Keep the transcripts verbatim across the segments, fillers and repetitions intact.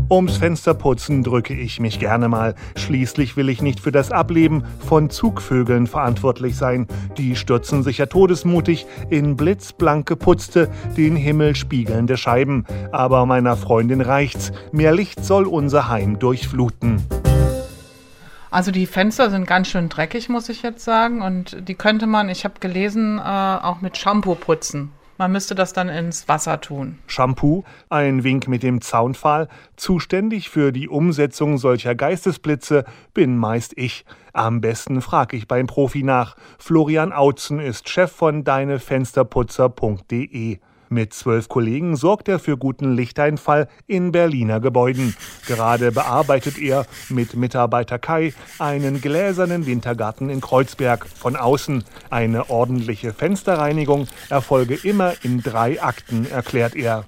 Ums Fensterputzen drücke ich mich gerne mal. Schließlich will ich nicht für das Ableben von Zugvögeln verantwortlich sein. Die stürzen sich ja todesmutig in blitzblank geputzte, den Himmel spiegelnde Scheiben. Aber meiner Freundin reicht's. Mehr Licht soll unser Heim durchfluten. Also die Fenster sind ganz schön dreckig, muss ich jetzt sagen. Und die könnte man, ich habe gelesen, äh, auch mit Shampoo putzen. Man müsste das dann ins Wasser tun. Shampoo, ein Wink mit dem Zaunpfahl. Zuständig für die Umsetzung solcher Geistesblitze bin meist ich. Am besten frage ich beim Profi nach. Florian Autzen ist Chef von deine fensterputzer punkt de. Mit zwölf Kollegen sorgt er für guten Lichteinfall in Berliner Gebäuden. Gerade bearbeitet er mit Mitarbeiter Kai einen gläsernen Wintergarten in Kreuzberg. Von außen eine ordentliche Fensterreinigung erfolge immer in drei Akten, erklärt er.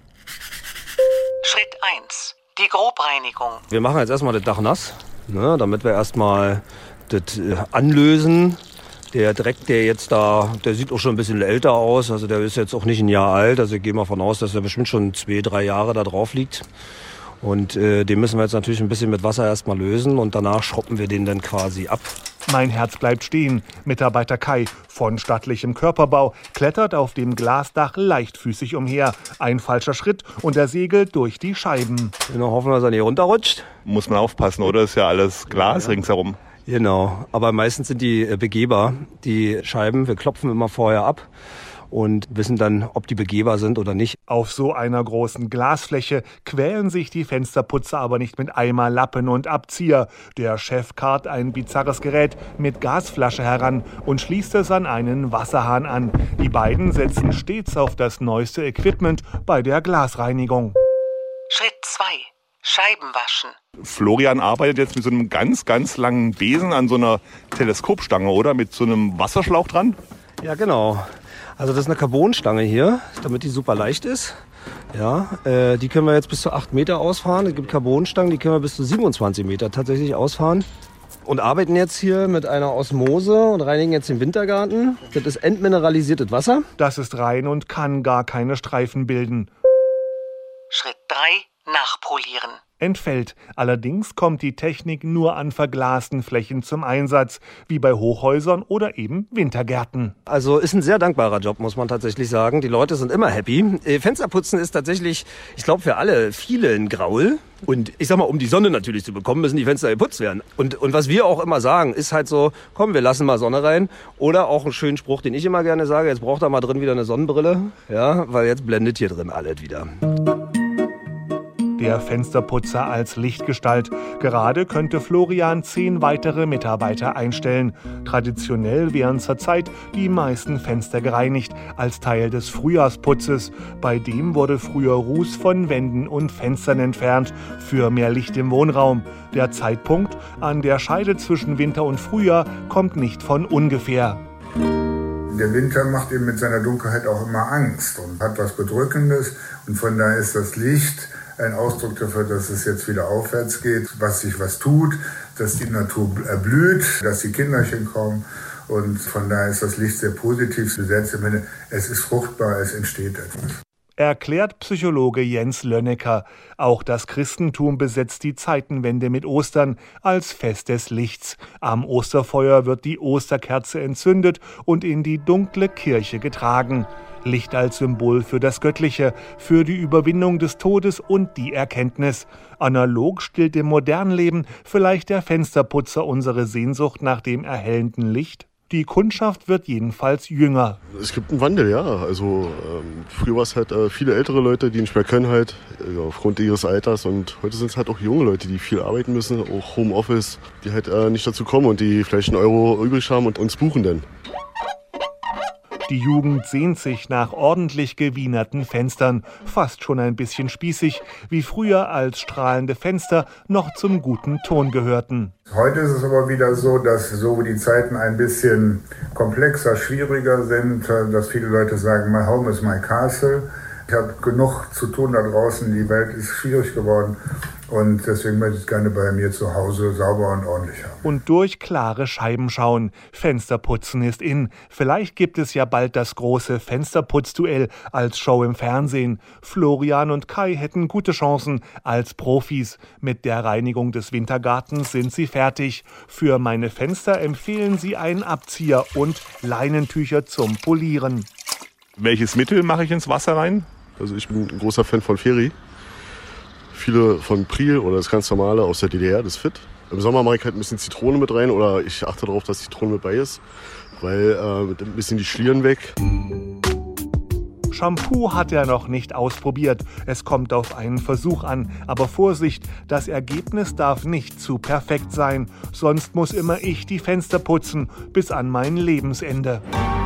Schritt eins. Die Grobreinigung. Wir machen jetzt erstmal das Dach nass, ne, damit wir erstmal das äh, anlösen. Der Dreck, der jetzt da, der sieht auch schon ein bisschen älter aus. Also der ist jetzt auch nicht ein Jahr alt. Also ich gehe mal von aus, dass der bestimmt schon zwei, drei Jahre da drauf liegt. Und äh, den müssen wir jetzt natürlich ein bisschen mit Wasser erstmal lösen und danach schruppen wir den dann quasi ab. Mein Herz bleibt stehen. Mitarbeiter Kai von stattlichem Körperbau klettert auf dem Glasdach leichtfüßig umher. Ein falscher Schritt und er segelt durch die Scheiben. Genau, hoffen wir, dass er nicht runterrutscht. Muss man aufpassen, oder? Ist ja alles Glas ja. ringsherum. Genau, aber meistens sind die begehbar, die Scheiben. Wir klopfen immer vorher ab und wissen dann, ob die begehbar sind oder nicht. Auf so einer großen Glasfläche quälen sich die Fensterputzer aber nicht mit Eimer, Lappen und Abzieher. Der Chef karrt ein bizarres Gerät mit Gasflasche heran und schließt es an einen Wasserhahn an. Die beiden setzen stets auf das neueste Equipment bei der Glasreinigung. Schritt zwei. Scheiben waschen. Florian arbeitet jetzt mit so einem ganz, ganz langen Besen an so einer Teleskopstange, oder? Mit so einem Wasserschlauch dran? Ja, genau. Also das ist eine Carbonstange hier, damit die super leicht ist. Ja, äh, die können wir jetzt bis zu acht Meter ausfahren. Es gibt Carbonstangen, die können wir bis zu siebenundzwanzig Meter tatsächlich ausfahren. Und arbeiten jetzt hier mit einer Osmose und reinigen jetzt den Wintergarten. Das ist entmineralisiertes Wasser. Das ist rein und kann gar keine Streifen bilden. Schritt drei. Nachpolieren. Entfällt. Allerdings kommt die Technik nur an verglasten Flächen zum Einsatz, wie bei Hochhäusern oder eben Wintergärten. Also ist ein sehr dankbarer Job, muss man tatsächlich sagen. Die Leute sind immer happy. Fensterputzen ist tatsächlich, ich glaube, für alle viele ein Graul. Und ich sag mal, um die Sonne natürlich zu bekommen, müssen die Fenster geputzt werden. Und, und was wir auch immer sagen, ist halt so, komm, wir lassen mal Sonne rein. Oder auch einen schönen Spruch, den ich immer gerne sage, jetzt braucht er mal drin wieder eine Sonnenbrille. Ja, weil jetzt blendet hier drin alles wieder. Der Fensterputzer als Lichtgestalt. Gerade könnte Florian zehn weitere Mitarbeiter einstellen. Traditionell wären zurzeit die meisten Fenster gereinigt, als Teil des Frühjahrsputzes. Bei dem wurde früher Ruß von Wänden und Fenstern entfernt, für mehr Licht im Wohnraum. Der Zeitpunkt an der Scheide zwischen Winter und Frühjahr kommt nicht von ungefähr. Der Winter macht eben mit seiner Dunkelheit auch immer Angst und hat was Bedrückendes. Und von daher ist das Licht ein Ausdruck dafür, dass es jetzt wieder aufwärts geht, was sich was tut, dass die Natur erblüht, dass die Kinderchen kommen. Und von daher ist das Licht sehr positiv besetzt. Ich meine, es ist fruchtbar, es entsteht etwas. Erklärt Psychologe Jens Lönnecker. Auch das Christentum besetzt die Zeitenwende mit Ostern als Fest des Lichts. Am Osterfeuer wird die Osterkerze entzündet und in die dunkle Kirche getragen. Licht als Symbol für das Göttliche, für die Überwindung des Todes und die Erkenntnis. Analog stillt im modernen Leben vielleicht der Fensterputzer unsere Sehnsucht nach dem erhellenden Licht? Die Kundschaft wird jedenfalls jünger. Es gibt einen Wandel, ja. Also ähm, früher war es halt äh, viele ältere Leute, die nicht mehr können halt, äh, aufgrund ihres Alters. Und heute sind es halt auch junge Leute, die viel arbeiten müssen, auch Homeoffice, die halt äh, nicht dazu kommen und die vielleicht einen Euro übrig haben und uns buchen dann. Die Jugend sehnt sich nach ordentlich gewienerten Fenstern, fast schon ein bisschen spießig, wie früher als strahlende Fenster noch zum guten Ton gehörten. Heute ist es aber wieder so, dass so wie die Zeiten ein bisschen komplexer, schwieriger sind, dass viele Leute sagen, my home is my castle. Ich habe genug zu tun da draußen, die Welt ist schwierig geworden. Und deswegen möchte ich es gerne bei mir zu Hause sauber und ordentlich haben. Und durch klare Scheiben schauen. Fensterputzen ist in. Vielleicht gibt es ja bald das große Fensterputzduell als Show im Fernsehen. Florian und Kai hätten gute Chancen als Profis. Mit der Reinigung des Wintergartens sind sie fertig. Für meine Fenster empfehlen sie einen Abzieher und Leinentücher zum Polieren. Welches Mittel mache ich ins Wasser rein? Also ich bin ein großer Fan von Feri. Viele von Priel oder das ganz normale aus der D D R, das Fit. Im Sommer mache ich halt ein bisschen Zitrone mit rein oder ich achte darauf, dass Zitrone mit bei ist, weil äh, mit ein bisschen die Schlieren weg. Shampoo hat er noch nicht ausprobiert. Es kommt auf einen Versuch an. Aber Vorsicht, das Ergebnis darf nicht zu perfekt sein. Sonst muss immer ich die Fenster putzen, bis an mein Lebensende.